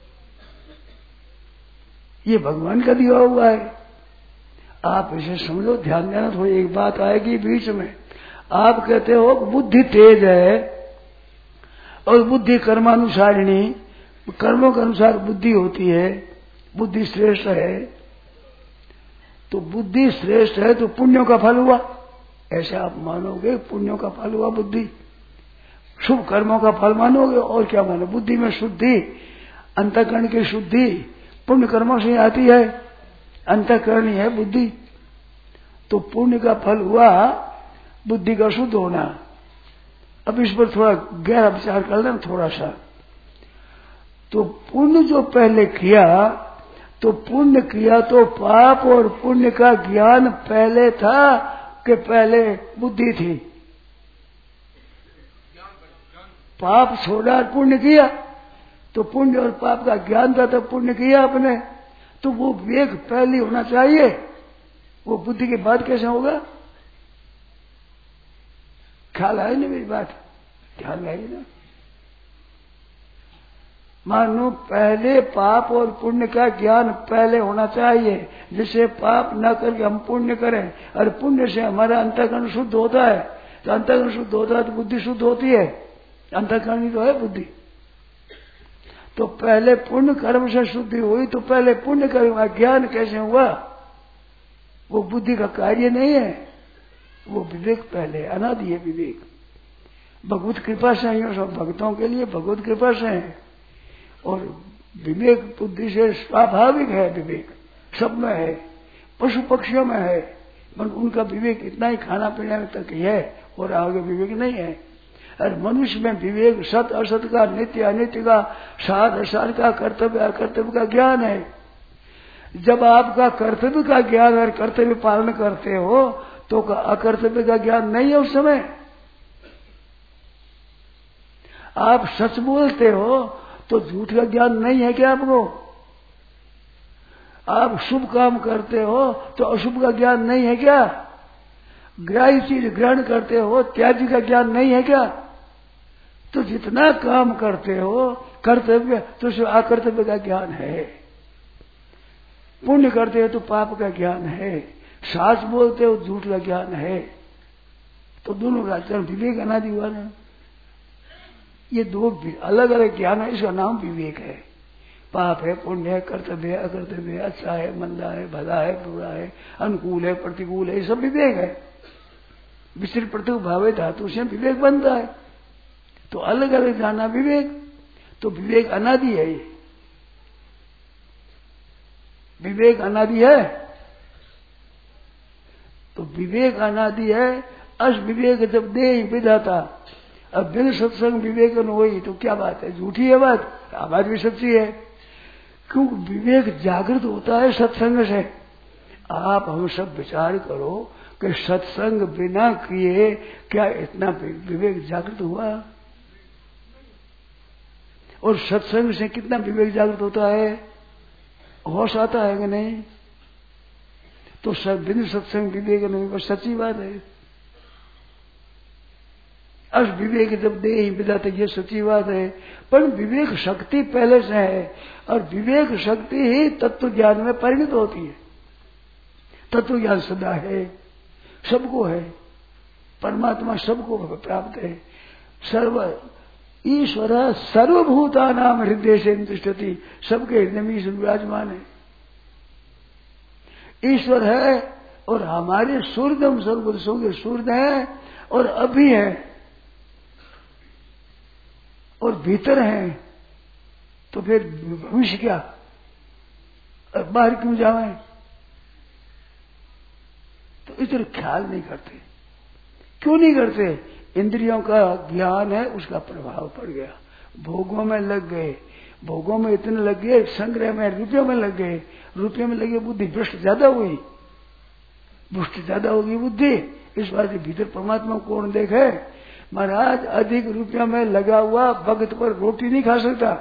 ये भगवान का दिया हुआ है। आप इसे समझो, ध्यान देना। थोड़ी एक बात आएगी बीच में। आप कहते हो बुद्धि तेज है और बुद्धि कर्मानुसारिणी, कर्मों के अनुसार बुद्धि होती है, बुद्धि श्रेष्ठ है। तो बुद्धि श्रेष्ठ है तो पुण्यों का फल हुआ, ऐसे आप मानोगे? पुण्यों का फल हुआ बुद्धि, शुभ कर्मों का फल मानोगे। और क्या मानो? बुद्धि में शुद्धि, अंतःकरण की शुद्धि पुण्य कर्मों से आती है, अंतःकरण ही है बुद्धि। तो पुण्य का फल हुआ बुद्धि का शुद्ध होना। अब इस पर थोड़ा गहरा विचार कर लेना थोड़ा सा। तो पुण्य जो पहले किया, तो पुण्य किया तो पाप और पुण्य का ज्ञान पहले था कि पहले बुद्धि थी? पाप छोड़ा पुण्य किया, तो पुण्य और पाप का ज्ञान था, तो पुण्य किया आपने, तो वो विवेक पहले होना चाहिए, वो बुद्धि के बाद कैसे होगा? ख्याल आए ना मेरी बात? ख्याल आई ना? मानो पहले पाप और पुण्य का ज्ञान पहले होना चाहिए, जिससे पाप न करके हम पुण्य करें, और पुण्य से हमारा अंतःकरण शुद्ध होता है, तो अंतःकरण शुद्ध होता है तो बुद्धि शुद्ध होती है, अंतःकरण ही तो है बुद्धि। तो पहले पुण्य कर्म से शुद्धि हुई, तो पहले पुण्य कर्म का ज्ञान कैसे हुआ? वो बुद्धि का कार्य नहीं है, वो विवेक पहले, अनादि है विवेक। भगवत कृपा से है, सब भक्तों के लिए भगवत कृपा से है, और विवेक बुद्धि से स्वाभाविक है, विवेक सब में है, पशु पक्षियों में है, पर उनका विवेक इतना ही खाना पीने तक ही है, और आगे विवेक नहीं है। और मनुष्य में विवेक सत असत का, नित्य अनित्य का, साध असाध का, कर्तव्य अकर्तव्य का ज्ञान है। जब आपका कर्तव्य का ज्ञान और कर्तव्य पालन करते हो, तो अकर्तव्य का ज्ञान नहीं है उस समय। आप सच बोलते हो तो झूठ का ज्ञान नहीं है क्या आपको? आप शुभ काम करते हो तो अशुभ का ज्ञान नहीं है क्या? ग्राह्य चीज ग्रहण करते हो, त्याज्य का ज्ञान नहीं है क्या? तो जितना काम करते हो कर्तव्य, तो उसमें अकर्तव्य का ज्ञान है। पुण्य करते हो तो पाप का ज्ञान है, साच बोलते हो झूठ का ज्ञान है। तो दोनों का चरण विवेक अनादि हुआ ना। ये दो अलग अलग ज्ञान है, इसका नाम विवेक है। पाप है, पुण्य है, कर्तव्य है, अकर्तव्य है, अच्छा है, मंदा है, भला है, बुरा है, अनुकूल है, प्रतिकूल है, ये सब विवेक है। विस्तृत प्रत्येक भावे धातु से विवेक बनता है, तो अलग अलग जाना विवेक। तो विवेक अनादि है, ये विवेक अनादि है। तो विवेक अनादि है। अस विवेक जब दे विधाता, अब बिन सत्संग विवेक न होई, तो क्या बात है? झूठी है बात, बात भी सच्ची है। क्यों? विवेक जागृत होता है सत्संग से। आप हम सब विचार करो कि सत्संग बिना किए क्या इतना विवेक जागृत हुआ? और सत्संग से कितना विवेक जागृत होता है? होश आता है कि नहीं? तो सब बिन सत्संग विवेक नहीं, बस सच्ची बात है। अस विवेक जब दे ही विधाते, ये सच्ची बात है। पर विवेक शक्ति पहले से है, और विवेक शक्ति ही तत्व ज्ञान में परिणत होती है। तत्व ज्ञान सदा है, सबको है, परमात्मा सबको प्राप्त है। सर्व ईश्वर सर्वभूता नाम हृदय से तिष्ठति, सबके हृदय में ईश्वर विराजमान है। ईश्वर है, और हमारे सूर्य हम सर्वपुरुषों के सूर्य है, और अभी है, और भीतर है। तो फिर भविष्य क्या? बाहर क्यों जावे? तो इधर ख्याल नहीं करते। क्यों नहीं करते? इंद्रियों का ज्ञान है, उसका प्रभाव पड़ गया, भोगों में लग गए, भोगों में इतने लग गए, संग्रह में रुपयों में लग गए, रुपयों में लगे, बुद्धि भ्रष्ट ज्यादा हुई, भ्रष्ट ज्यादा होगी बुद्धि। इस बात से भीतर परमात्मा को कौन देखे? महाराज अधिक रुपया में लगा हुआ वक्त पर रोटी नहीं खा सकता,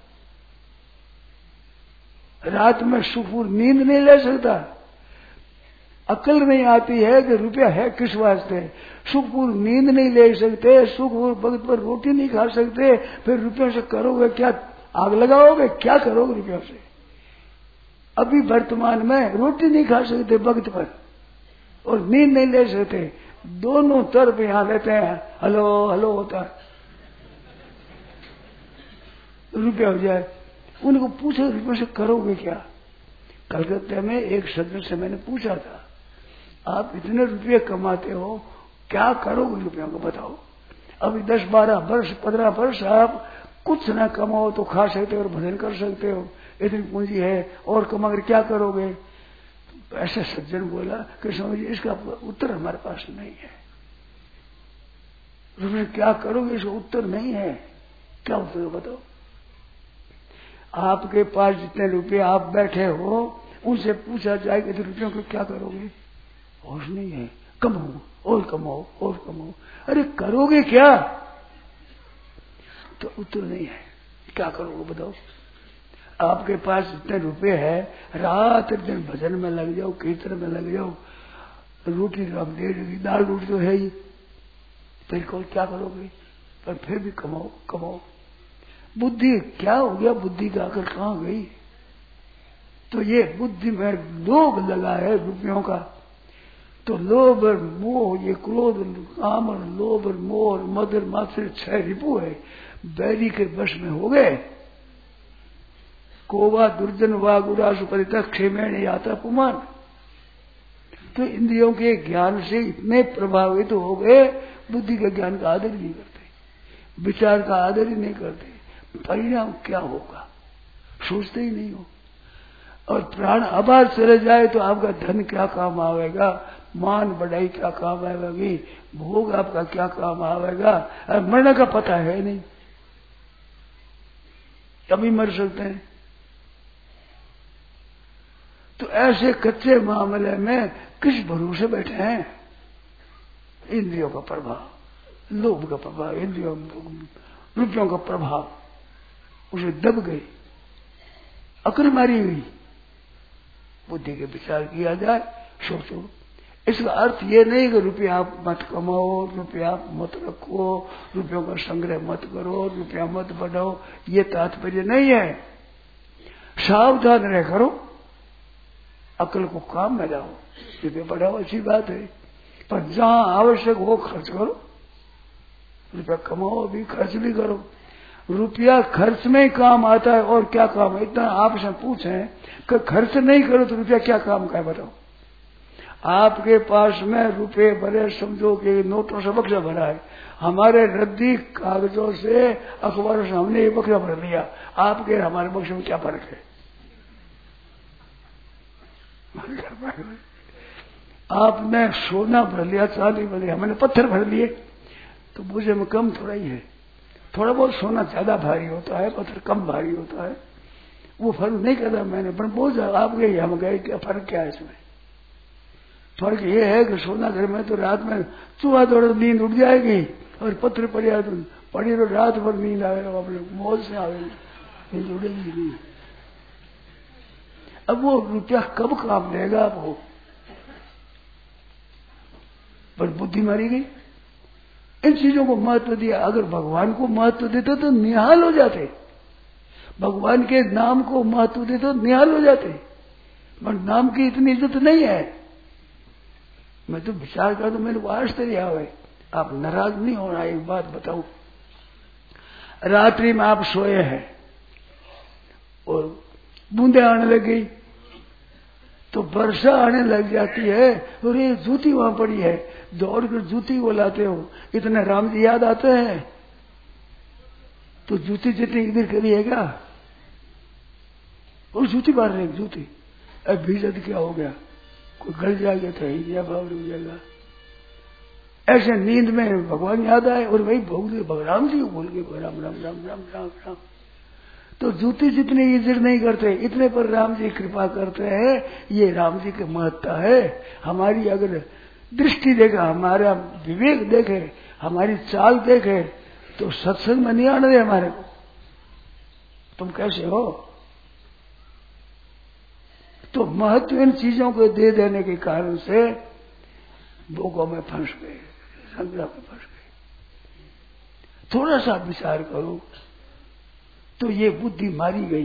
रात में सुखपूर नींद नहीं ले सकता। अकल नहीं आती है कि रुपया है किस वास्ते, सुखपूर नींद नहीं ले सकते, सुखपूर वक्त पर रोटी नहीं खा सकते, फिर रुपयों से करोगे क्या? आग लगाओगे? क्या करोगे रुपयों से? अभी वर्तमान में रोटी नहीं खा सकते वक्त पर, और नींद नहीं ले सकते, दोनों तरफ यहां लेते हैं, हलो हलो होता है, रुपया हो जाए। उनको पूछो रुपये से करोगे क्या? कलकत्ते में एक सज्जन से मैंने पूछा था, आप इतने रुपये कमाते हो, क्या करोगे रुपयों को बताओ? अभी 10-12 वर्ष 15 वर्ष आप कुछ ना कमाओ तो खा सकते हो और भजन कर सकते हो, इतनी पूंजी है, और कमाकर क्या करोगे? ऐसा सज्जन बोला कि समझिए इसका उत्तर हमारे पास नहीं है। रुपये क्या करोगे, इसका उत्तर नहीं है। क्या उत्तर बताओ? आपके पास जितने रुपये आप बैठे हो, उनसे पूछा जाए कि तो रुपयों को क्या करोगे? होश नहीं है। कमाओ और कमाओ और कमाओ। अरे करोगे क्या? तो उत्तर नहीं है। क्या करोगे बताओ? आपके पास इतने रुपए है, रात दिन भजन में लग जाओ, कीर्तन में लग जाओ, रोटी तो आप दे देगी, दाल रोटी तो है ही, फिर कौन क्या करोगे? पर फिर भी कमाओ कमाओ। बुद्धि क्या हो गया? बुद्धि का आकर कहाँ गई? तो ये बुद्धि में लोभ लगा है रुपयों का, तो लोभ और मोह, ये क्रोध काम और लोभ और मोह और मद और मात्सर्य 6 रिपु है, बैरी के वश में हो गए। कोवा दुर्जन वाग उरासु परिता क्षेमेण यात्रा पुमान। तो इंद्रियों के ज्ञान से इतने प्रभावित हो गए, बुद्धि के ज्ञान का आदर नहीं करते, विचार का आदर ही नहीं करते। परिणाम क्या होगा सोचते ही नहीं हो। और प्राण आबाद चले जाए तो आपका धन क्या काम आवेगा, मान बढ़ाई क्या काम आवेगी, भोग आपका क्या काम आवेगा? मरने का पता है नहीं, कभी मर सकते हैं। तो ऐसे कच्चे मामले में किस भरोसे बैठे हैं? इंद्रियों का प्रभाव, लोभ का प्रभाव, इंद्रियों रुपयों का प्रभाव उसे दब गई, अकड़ मारी हुई। बुद्धि के विचार किया जाए, सोचो। इसका अर्थ ये नहीं कि रुपया आप मत कमाओ, रुपया आप मत रखो, रुपयों का संग्रह मत करो, रुपया मत बढ़ाओ, ये तात्पर्य नहीं है। सावधान रह करो, अकल को काम में लाओ, रुपया बढ़ाओ अच्छी बात है, पर जहां आवश्यक हो खर्च करो। रुपया कमाओ भी, खर्च भी करो। रुपया खर्च में ही काम आता है, और क्या काम है? इतना आपसे पूछें कि खर्च नहीं करो तो रुपया क्या काम का है बताओ? आपके पास में रुपए भरे, समझो कि नोटों से बक्सा भरा है, हमारे रद्दी कागजों से, अखबारों से हमने ये बक्सा भर लिया, आपके हमारे बक्से में क्या फर्क है? आपने सोना भर लिया, चांदी भर लिया, हमने पत्थर भर लिए, तो बोझे में कम थोड़ा ही है। थोड़ा बहुत सोना ज्यादा भारी होता है, पत्थर कम भारी होता है, वो फर्क नहीं करता मैंने, पर बोझ आप गए हम गए, क्या फर्क क्या है इसमें? फर्क ये है कि सोना घर में तो रात में चूहा दौड़ नींद उठ जाएगी, और पत्थर पड़िया तो पड़ी तो रात भर नींद आएगा, अपने मौज से आएगी, नींद उड़ेगी नहीं। अब वो रुपया कब काम देगा आपको? पर बुद्धि मारी गई, इन चीजों को महत्व दिया। अगर भगवान को महत्व देते तो निहाल हो जाते, भगवान के नाम को महत्व देते तो निहाल हो जाते, पर नाम की इतनी इज्जत नहीं है। मैं तो विचार कर, तो मेरे को आश्चर्य आवे। आप नाराज नहीं होना, एक बात बताऊं, रात्रि में आप सोए हैं और बूंदे आने लग गई, तो वर्षा आने लग जाती है, और ये जूती वहां पड़ी है, दौड़ कर जूती को लाते हो, इतने राम जी याद आते हैं, तो जूती जितनी इधर करिएगा, और जूती मार रहे जूती, अब भीजत क्या हो गया, कोई गल जाएगा तो ही या भाव हो जाएगा। ऐसे नींद में भगवान याद आए, और वही भगवान राम जी बोल के राम राम राम राम राम राम। तो जूती जितनी इज्जत नहीं करते, इतने पर राम जी कृपा करते हैं। ये राम जी की महत्ता है। हमारी अगर दृष्टि देखे, हमारा विवेक देखे, हमारी चाल देखे, तो सत्संग में नहीं आने दे हमारे को। तुम कैसे हो? तो महत्व इन चीजों को दे देने के कारण से भोगों में फंस गए, संग्रह में फंस गए। थोड़ा सा विचार करो तो ये बुद्धि मारी गई।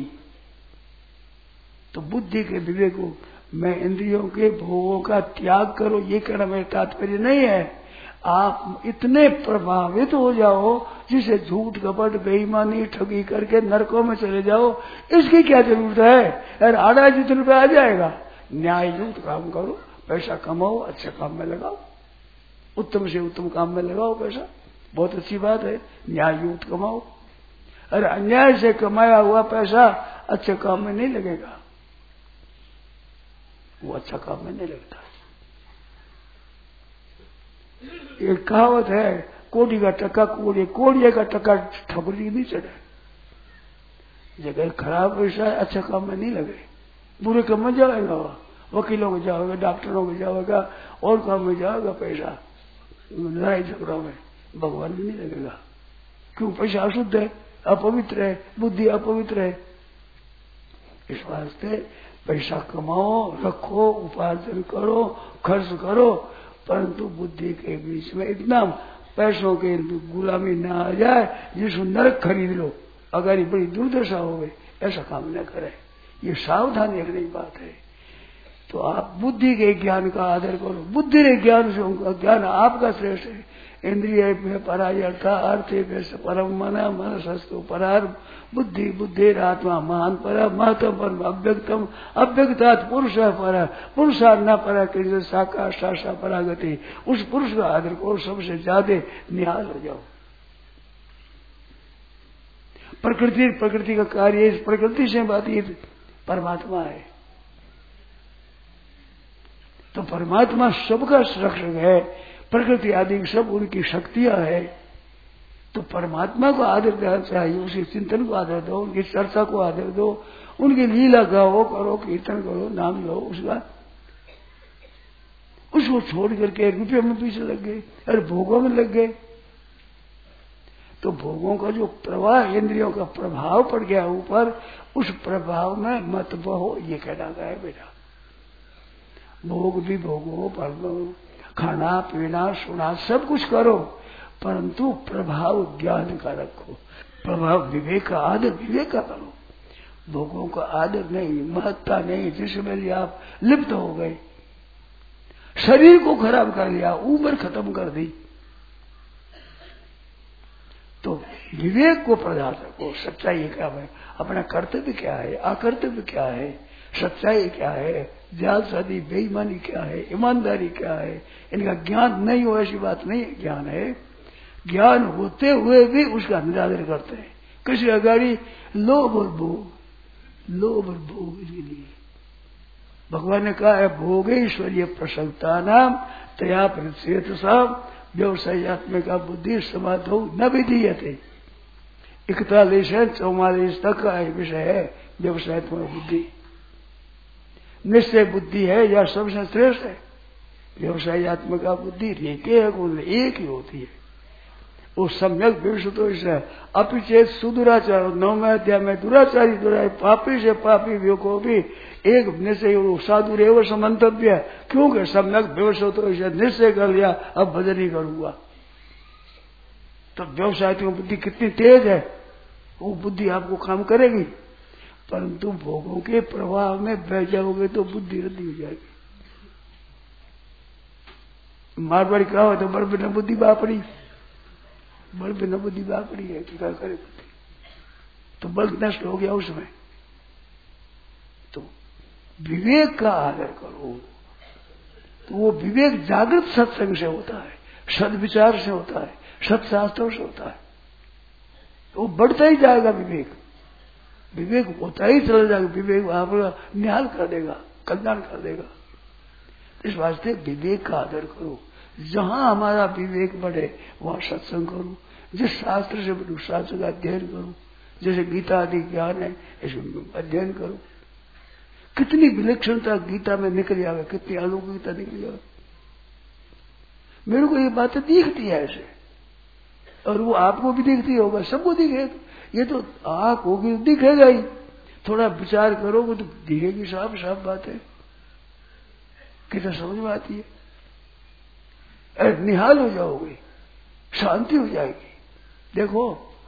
तो बुद्धि के विवेक को, मैं इंद्रियों के भोगों का त्याग करो, ये कहना मेरा तात्पर्य नहीं है। आप इतने प्रभावित हो जाओ जिसे झूठ कपट बेईमानी ठगी करके नरकों में चले जाओ, इसकी क्या जरूरत है? यार आधा जितने रुपये आ जाएगा, न्याय युक्त काम करो, पैसा कमाओ, अच्छे काम में लगाओ, उत्तम से उत्तम काम में लगाओ पैसा, बहुत अच्छी बात है, न्याय युक्त कमाओ। अरे अन्याय से कमाया हुआ पैसा अच्छे काम में नहीं लगेगा, वो अच्छा काम में नहीं लगता। एक कहावत है, कोड़ी का टक्का कोड़िए, कोड़िए का टक्का ठकुरी नहीं चढ़े। जगह खराब पैसा है, अच्छा काम में नहीं लगे, बुरे काम में जाएगा, वकीलों में जाओगे, डॉक्टरों में जाओगा, और काम में जाएगा पैसा, लड़ाई झगड़ों में, भगवान में नहीं लगेगा। क्यों? पैसा अशुद्ध है, अपवित्र है, बुद्धि अपवित्र है। इस वास्ते पैसा कमाओ, रखो, उपार्जन करो, खर्च करो, परंतु बुद्धि के बीच में इतना पैसों के गुलामी न आ जाए जिसको नरक खरीद लो, अगर ये बड़ी दुर्दशा हो गई, ऐसा काम न करे। ये सावधानी रखने की बात है। तो आप बुद्धि के ज्ञान का आदर करो। बुद्धि के ज्ञान से उनका ज्ञान आपका श्रेष्ठ है। इंद्रिय में परायर्था अर्थे परम मना मनसस्तु परार बुद्धि बुद्धिरात्मा महान पर महत्व परम अव्यक्तम अव्यक्तात् पुरुष पर पुरुषा न पर कृष्ण साका शासा परागति। उस पुरुष का आदर करो, सबसे ज्यादा निहाल हो जाओ। प्रकृति का कार्य, इस प्रकृति से बात ये परमात्मा है। तो परमात्मा सबका रक्षक है, प्रकृति आदि सब उनकी शक्तियां है। तो परमात्मा को आदर देना चाहिए, उसके चिंतन को आदर दो, उनकी चर्चा को आदर दो, उनकी लीला गाओ, करो, कीर्तन करो, नाम लो उसका। उसको छोड़ करके रुपये में पीछे लग गए, अरे भोगों में लग गए। तो भोगों का जो प्रवाह, इंद्रियों का प्रभाव पड़ गया ऊपर, उस प्रभाव में मत बहो, ये कहना गया है बेटा। भोग भी भोगो, पर खाना पीना सुना सब कुछ करो, परंतु प्रभाव ज्ञान का रखो, प्रभाव विवेक का, आदर विवेक का करो। भोगों का आदर नहीं, महत्ता नहीं, जिसमें आप लिप्त हो गए, शरीर को खराब कर लिया, उम्र खत्म कर दी। तो विवेक को प्रधान रखो। सच्चाई क्या है, अपना कर्तव्य क्या है, अकर्तव्य क्या है, सच्चाई क्या है, जाल शादी बेईमानी क्या है, ईमानदारी क्या है, इनका ज्ञान नहीं हो ऐसी बात नहीं। ज्ञान है, ज्ञान होते हुए भी उसका निरादर करते हैं। किसी अगाड़ी लोभ और भोग, लोभ और भोग के लिए भगवान ने कहा है, भोगेश्वरीय प्रसन्नता नाम तया प्रतिषेध साम व्यवसायत्मिका बुद्धि समाधो न विधीयते। 41 से 44 तक का विषय है व्यवसायत्मक बुद्धि। निश्चय बुद्धि है या सबसे श्रेष्ठ है। व्यवसायत्मिका बुद्धि रेके है, एक ही होती है। वो सम्यक विवशतो अपिचेत सुदुराचार 9वें अध्याय में दुराचारी दुराचारी पापी से पापी को भी एक निश्चय साधु रेव समंतव्य। क्योंकि सम्यक विवशतो निश्चय कर लिया, अब भजन ही करूंगा। तो व्यवसाय की बुद्धि कितनी तेज है, वो बुद्धि आपको काम करेगी, परंतु भोगों के प्रभाव में बह जाओगे तो बुद्धि रद्दी हो जाएगी। मारवाड़ी कहा हो तो बड़ बिना बुद्धि बापड़ी, बड़ बिना बुद्धि बापड़ी है कि क्या करे बुद्धि, तो बल नष्ट हो गया उसमें। तो विवेक का आदर करो। तो वो विवेक जागृत सत्संग से होता है, सद्विचार से होता है, सत्शास्त्रों से होता है। तो वो बढ़ता ही जाएगा विवेक, विवेक होता ही चला जाएगा। विवेक आपका निहाल कर देगा, कल्याण कर देगा। इस वास्ते विवेक का आदर करो। जहां हमारा विवेक बढ़े वहां सत्संग करो, जिस शास्त्र से बढ़ू शास्त्र का अध्ययन करो। जैसे गीता आदि ज्ञान है, इसमें अध्ययन करो। कितनी विलक्षणता गीता में निकल आवे, कितनी अलौकिकता निकल आवे। मेरे को ये बातें दिखती है ऐसे, और वो आपको भी दिखती होगा, सबको दिखेगा। ये तो आंख होगी तो दिखेगा ही, थोड़ा विचार करोगे तो दिखेगी साफ साफ बात है। कितना समझ में आती है, निहाल हो जाओगे, शांति हो जाएगी। देखो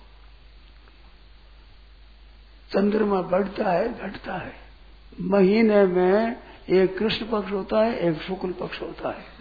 चंद्रमा बढ़ता है घटता है, महीने में एक कृष्ण पक्ष होता है, एक शुक्ल पक्ष होता है।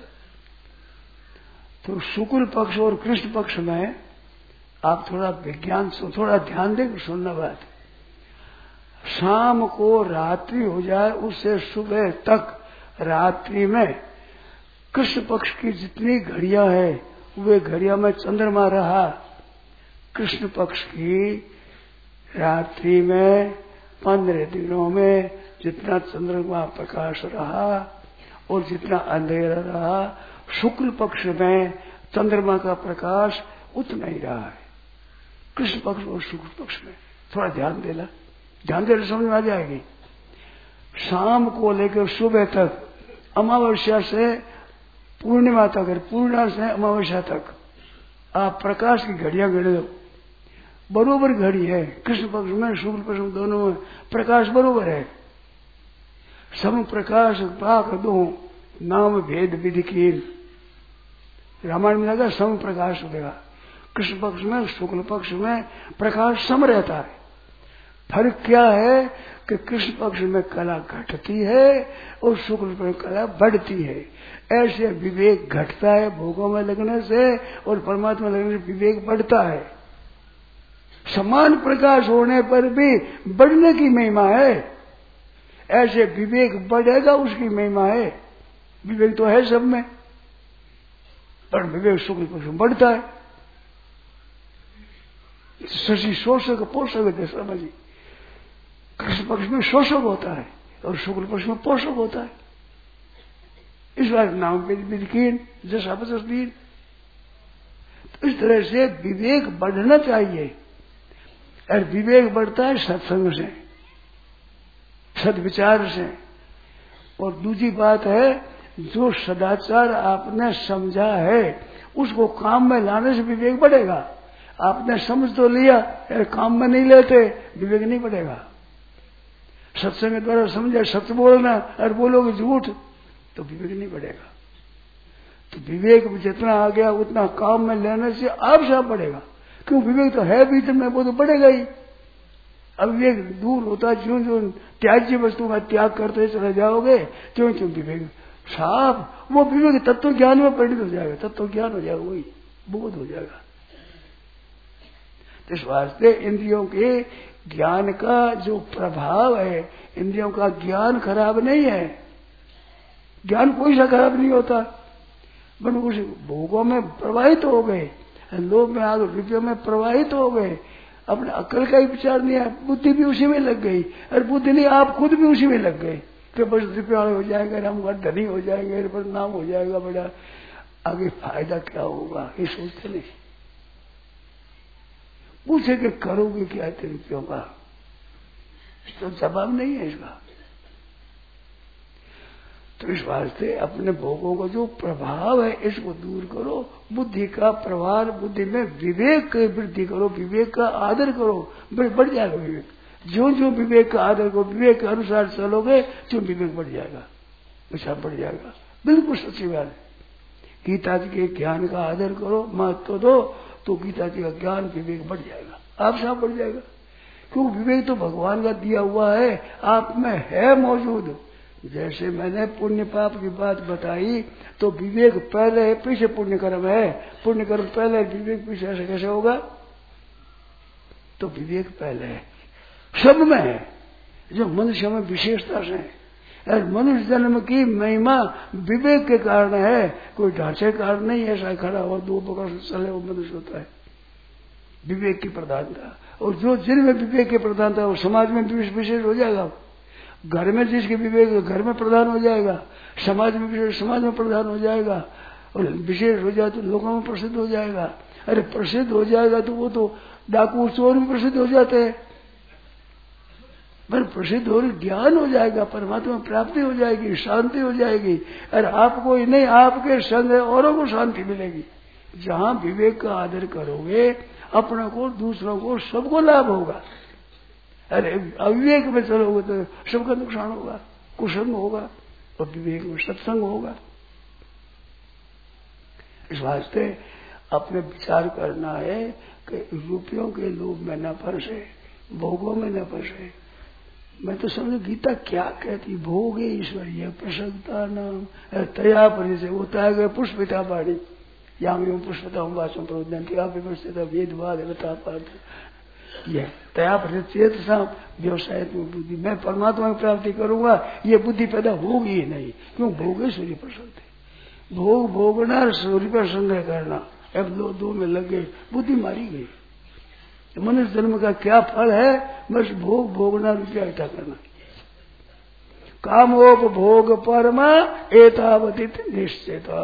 तो शुक्ल पक्ष और कृष्ण पक्ष में आप थोड़ा विज्ञान से थोड़ा ध्यान देकर सुनना बात। शाम को रात्रि हो जाए उससे सुबह तक रात्रि में कृष्ण पक्ष की जितनी घड़ियां है वे घड़ियां में चंद्रमा रहा। कृष्ण पक्ष की रात्रि में 15 दिनों में जितना चंद्रमा प्रकाश रहा और जितना अंधेरा रहा, शुक्ल पक्ष में चंद्रमा का प्रकाश उतना ही रहा है। कृष्ण पक्ष और शुक्ल पक्ष में थोड़ा ध्यान देना, ध्यान देना समझ में आ जाएगी। शाम को लेकर सुबह तक, अमावस्या से पूर्णिमा तक, पूर्णिमा से अमावस्या तक आप प्रकाश की घड़ियां गिन लो। बरोबर घड़ी है। कृष्ण पक्ष में शुक्ल पक्ष में दोनों में प्रकाश बरोबर है। सम प्रकाश पाक दो नाम भेद विधि कीन। रामायण में लगा सम प्रकाश होगा। कृष्ण पक्ष में शुक्ल पक्ष में प्रकाश सम रहता है। फर्क क्या है कि कृष्ण पक्ष में कला घटती है और शुक्ल पक्ष में कला बढ़ती है। ऐसे विवेक घटता है भोगों में लगने से और परमात्मा लगने से विवेक बढ़ता है। समान प्रकाश होने पर भी बढ़ने की महिमा है। ऐसे विवेक बढ़ेगा उसकी महिमा है। विवेक तो है सब में, पर विवेक शुक्ल पक्ष में बढ़ता है। शशि शोषक पोषक है समझिए। कृष्ण पक्ष में शोषक होता है और शुक्ल पक्ष में पोषक होता है। इस बार नाम विधिकीन जैसा बदीन। तो इस तरह से विवेक बढ़ना चाहिए। और विवेक बढ़ता है सत्संग से, सद्विचार से। और दूसरी बात है, जो सदाचार आपने समझा है उसको काम में लाने से विवेक बढ़ेगा। आपने समझ तो लिया, काम में नहीं लेते, विवेक नहीं बढ़ेगा। सत्संग के द्वारा समझा सत्य बोलना और बोलोगे झूठ तो विवेक नहीं बढ़ेगा। तो विवेक जितना आ गया उतना काम में लेने से आप साफ बढ़ेगा। क्यों? विवेक तो है भीतर में, वो तो बढ़ेगा ही। अब विवेक दूर होता, ज्यों ज्यों त्याज्य वस्तु का त्याग करते चले जाओगे त्यों त्यों विवेक साफ, वो विवेक तत्व ज्ञान में परिणत हो जाएगा। तत्व ज्ञान हो जाएगा, वही बोध हो जाएगा। इस वास्ते इंद्रियों के ज्ञान का जो प्रभाव है, इंद्रियों का ज्ञान खराब नहीं है। ज्ञान कोई सा खराब नहीं होता, बन उस भोगों में प्रवाहित हो गए, लोभ में आग रुपयों में प्रवाहित हो गए। अपने अकल का ही विचार नहीं है, बुद्धि भी उसी में लग गई। और बुद्धि नहीं, आप खुद भी उसी में लग गए कि बस रुपया हो जाएगा, हम धनी हो जाएंगे, पर नाम हो जाएगा बड़ा, आगे फायदा क्या होगा ये सोचते नहीं। पूछे कि करोगे क्या इतने रुपयों का, तो जवाब नहीं है इसका। तो इस वास्ते अपने भोगों का जो प्रभाव है इसको दूर करो। बुद्धि का प्रभाव, बुद्धि में विवेक की वृद्धि करो, विवेक का आदर करो, बढ़ जाएगा विवेक। जो जो विवेक का आदर करो, विवेक के अनुसार चलोगे तो विवेक बढ़ जाएगा, विचार बढ़ जाएगा। बिल्कुल सच्ची बात है। गीता जी के ज्ञान का आदर करो, महत्व दो, तो गीता जी का ज्ञान विवेक बढ़ जाएगा, आप साफ बढ़ जाएगा। क्योंकि विवेक तो भगवान का दिया हुआ है, आप में है मौजूद। जैसे मैंने पुण्य पाप की बात बताई, तो विवेक पहले है, पीछे पुण्य कर्म है। पुण्य कर्म पहले, विवेक पीछे, ऐसे कैसे होगा? तो विवेक पहले है, सब में है। जो मनुष्य में विशेषता से है, मनुष्य जन्म की महिमा विवेक के कारण है, कोई ढांचे कारण नहीं। ऐसा खड़ा हो दो पकड़ चले वो मनुष्य होता है, विवेक की प्रधानता। और जो जिनमें विवेक की प्रधानता वो समाज में विशेष हो जाएगा। घर में जिसके विवेक घर में प्रधान हो जाएगा, समाज में विशेष समाज में प्रधान हो जाएगा, और विशेष हो जाए तो लोगों में प्रसिद्ध हो जाएगा। अरे प्रसिद्ध हो जाएगा तो वो तो डाकू चोर भी प्रसिद्ध हो जाते हैं। पर प्रसिद्ध हो ज्ञान हो जाएगा, परमात्मा प्राप्ति हो जाएगी, शांति हो जाएगी। और आपको ही नहीं, आपके संग औरों को शांति मिलेगी। जहां विवेक का आदर करोगे, अपनों को, दूसरों को, सबको लाभ होगा। अरे अविवेक में चलोगे तो सबका नुकसान होगा, कुसंग होगा, और विवेक में सत्संग होगा। इस वास्ते अपने विचार करना है कि रुपयों के लोभ में न फंसे, भोगों में न फंसे। मैं तो समझ गीता क्या कहती, भोगे ईश्वरीय प्रसन्नता नाम तया परिचय होता है। पुष्पिता बाड़ी याम एवं पुष्पता हूँ वाचम प्रोदंती व्यवस्थित वेदवाद ये तया चेत सा व्यवसाय बुद्धि, मैं परमात्मा की प्राप्ति करूंगा, ये बुद्धि पैदा होगी ही नहीं। क्यों? भोगे सूर्य प्रसन्न, भोग भोगना, सूर्य पर संग्रह करना, अब दो में लग गए, बुद्धि मारी गई। मनुष्य जन्म का क्या फल है? बस भोग भोगना, रुपया इकट्ठा करना। कामोपभोग परमा एतावतित निश्चिता,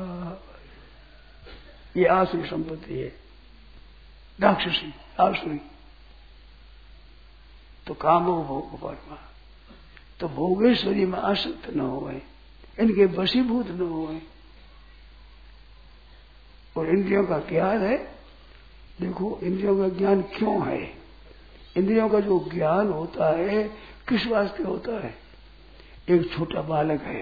ये आसुरी संपत्ति है, राक्षसी आसुरी। तो कामोपभोग परमा, तो भोगेश्वरी में आसक्त न हो, इनके वशीभूत न हो। और इंद्रियों का ज्ञान है, देखो इंद्रियों का ज्ञान क्यों है? इंद्रियों का जो ज्ञान होता है किस वास्ते होता है? एक छोटा बालक है,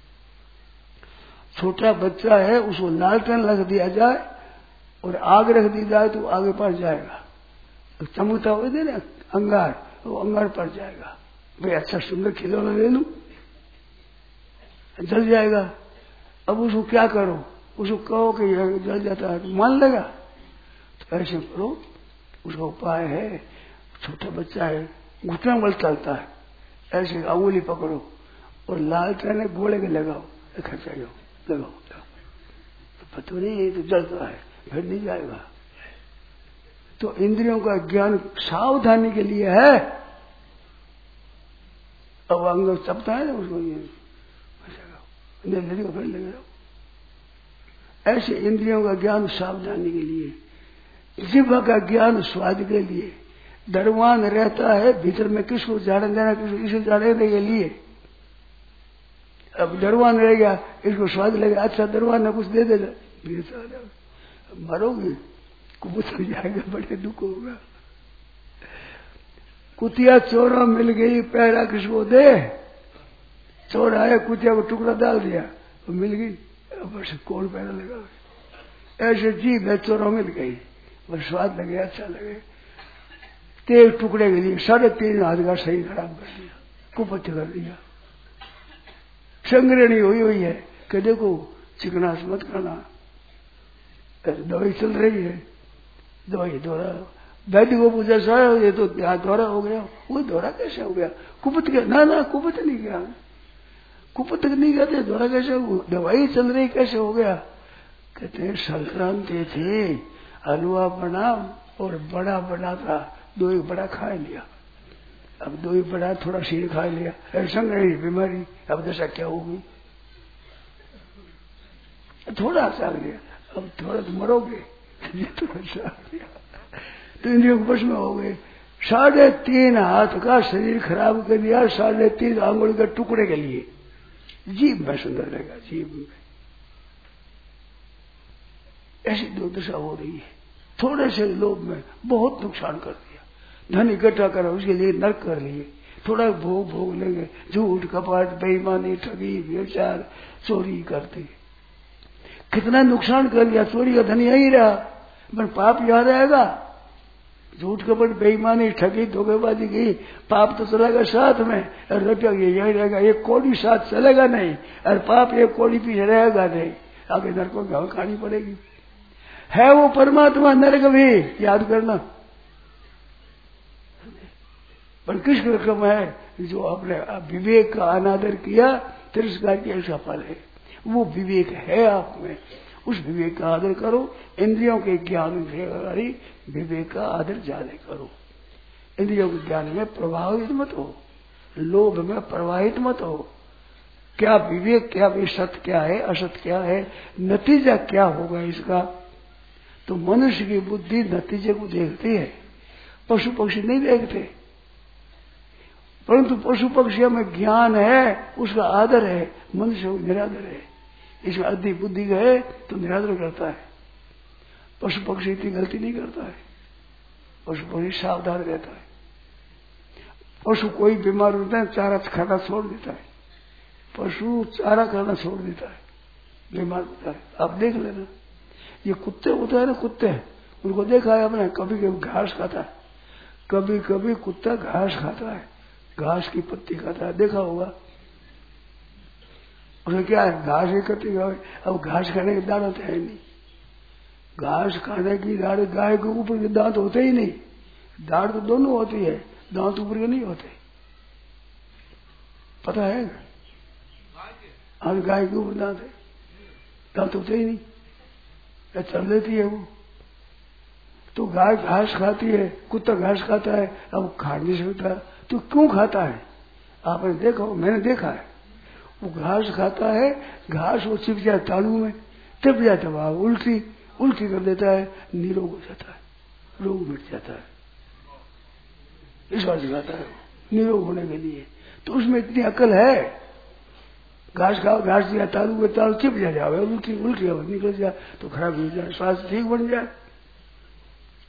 छोटा बच्चा है, उसको लालटेन रख दिया जाए और आग रख दी जाए तो आगे पड़ जाएगा। तो चमकता हुए दे ना अंगार, वो अंगार पड़ जाएगा। भाई अच्छा सुंदर खिलौना ले लूं, जल जाएगा। अब उसको क्या करो? उसको कहो कि यह जल जाता है तो मान लेगा? तो ऐसे करो, उसका उपाय है, छोटा बच्चा है, घुटना बल चलता है, ऐसे अंगुली पकड़ो और लालटेन गोले के लगाओ, खर्चा लगाओ, तो पता नहीं तो जलता है, फिर नहीं जाएगा। तो इंद्रियों का ज्ञान सावधानी के लिए है। अब अंग चपता है ना उसको, ये फिर लगे रहो। ऐसे इंद्रियों का ज्ञान सावधानी के लिए, जीवा का ज्ञान स्वाद के लिए। दरवान रहता है भीतर में, किसको जाने देना, किसको इसे जाने के लिए। अब दरवान रह गया, इसको स्वाद लगेगा, अच्छा दरवान ने कुछ दे देगा, मरोगे, कुछ हो जाएगा, बड़े दुख होगा। कुतिया चोरा मिल गई, पैरा किसको दे? चोर आया, कुतिया को टुकड़ा डाल दिया, तो मिल गई, अब कौन पैरा लगा। ऐसे जीव है, चोरों मिल गई, बस स्वाद लगे, अच्छा लगे। तेल टुकड़े के लिए 3.5 हाथ का शरीर खराब कर दिया, कुपथ्य कर दिया। संग्रहणी हुई है कि देखो चिकनास मत करना, दवाई चल रही है, दवाई दौरा। वैद्य को पूछा सर ये तो दौरा हो गया, वो दौरा कैसे हो गया? कुपथ गया? ना कुपथ नहीं गया, कुपथ नहीं गया थे, दौरा कैसे हो? दवाई चल रही कैसे हो गया? कहते संक्रांति थी, हलवा बना और बड़ा बना था, 2 बड़ा खा लिया। अब 2 बड़ा थोड़ा शीर खा लिया, संग्रहणी बीमारी, अब दशा क्या होगी? थोड़ा सा लिया, अब थोड़ा तो मरोगे, थोड़ा सा लिया तो इंद्रियों के वश में हो गए। 3.5 हाथ का शरीर खराब कर दिया, 3.5 आंगुल के टुकड़े के लिए। जीभ में सुंदर रहेगा, जीभ में ऐसी दुर्दशा हो रही है। थोड़े से लोभ में बहुत नुकसान कर दिया, धन इकट्ठा करो उसके लिए नर्क कर लिए, थोड़ा भोग लेंगे, झूठ कपट बेईमानी ठगी व्यभिचार चोरी करते, कितना नुकसान कर लिया। चोरी का धन यही रहा, पर पाप याद आएगा। झूठ कपट बेईमानी ठगी धोखेबाजी की, पाप तो चलेगा साथ में, और रुपया यही रहेगा, 1 कौड़ी साथ चलेगा नहीं, और पाप 1 कौड़ी पीछे रहेगा नहीं, आगे नरक को घाव खानी पड़ेगी। है वो परमात्मा नरक भी, याद करना। पर किस रकम है? जो आपने विवेक का अनादर किया, तिरस्कार किया, ऐसा फल है। वो विवेक है आप में, उस विवेक का आदर करो। इंद्रियों के ज्ञान से विवेक का आदर ज्यादा करो। इंद्रियों के ज्ञान में प्रभावित मत हो, लोभ में प्रवाहित मत हो। क्या विवेक, क्या भी सत्य क्या है, असत्य क्या है, नतीजा क्या होगा इसका? तो मनुष्य की बुद्धि नतीजे को देखती है, पशु पक्षी नहीं देखते। परंतु पशु पक्षियों में ज्ञान है, उसका आदर है, मनुष्य निरादर है। इसमें अधिक बुद्धि है तो निरादर करता है। पशु पक्षी इतनी गलती नहीं करता है, पशु पक्षी सावधान रहता है। पशु कोई बीमार होता है, चारा खाना छोड़ देता है, पशु चारा खाना छोड़ देता है, बीमार होता है। आप देख लेना, ये कुत्ते होता है ना, कुत्ते उनको देखा है आपने, कभी कभी घास खाता है, कभी कभी कुत्ता घास खाता है, घास की पत्ती खाता है, देखा होगा। उसे क्या है, घास इकट्ठी खाए। अब घास खाने के दांत होते हैं नहीं, घास खाने की दाढ़, गाय के ऊपर के दांत होते ही नहीं, दाढ़ तो दोनों होती है, दांत ऊपर के नहीं होते, पता है? हाँ, गाय के ऊपर दांत है, दांत होते ही नहीं, चल लेती है वो। तो गाय घास खाती है, कुत्ता घास खाता है, अब खा नहीं सकता, तो क्यों खाता है? आपने देखा, मैंने देखा है, वो घास खाता है, घास वो चिप जाए तालू में, टिप जाए तो वहां उल्टी कर देता है, निरोग हो जाता है, रोग मिट जाता है। इस बात से खाता है निरोग होने के लिए। तो उसमें इतनी अकल है, घास खाओ, घास दिया तालू में, तालू चिप जाए, उल्टी निकल जाए तो खराब हो जाए, स्वास्थ्य ठीक बन जाए।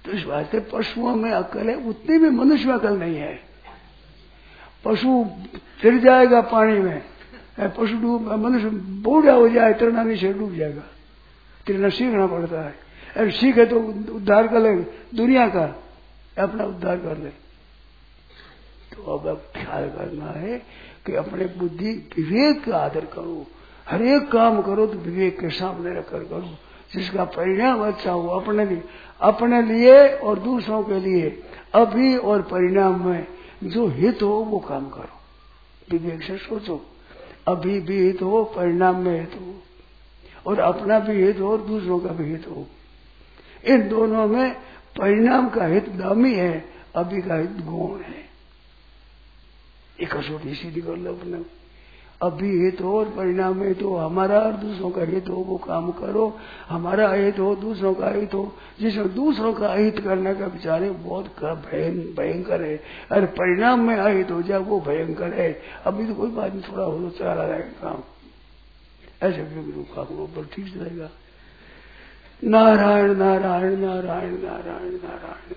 तो इस वास्ते पशुओं में अकल है, उतनी भी मनुष्य में अकल नहीं है। पशु तिर जाएगा पानी में, पशु डूब, मनुष्य बूढ़ा हो जाए तैरना नहीं से डूब जाएगा। तैरना सीखना पड़ता है, अरे सीखे तो उद्धार कर ले दुनिया का, अपना उद्धार कर ले। तो अब ख्याल करना है कि अपने बुद्धि विवेक का आदर करो, हर एक काम करो तो विवेक के सामने रखकर करो, जिसका परिणाम अच्छा हो अपने लिए और दूसरों के लिए। अभी और परिणाम में जो हित हो वो काम करो, विवेक से सोचो। अभी भी हित हो, परिणाम में हित हो, और अपना भी हित हो और दूसरों का भी हित हो। इन दोनों में परिणाम का हित दामी है, अभी का हित गौण है। एक कसौटी सीधी कर लो अपने, अभी हित हो और परिणाम में तो हमारा और दूसरों का हित हो वो काम करो। हमारा हित हो, दूसरों का हित हो, जिसमें दूसरों का हित करने का विचार है बहुत भयंकर है। अरे परिणाम में अहित हो जाए वो भयंकर है। अभी तो कोई बात नहीं, थोड़ा हो तो चला रहेगा काम, ऐसे ऊपर ठीक से रहेगा। नारायण नारायण नारायण नारायण नारायण।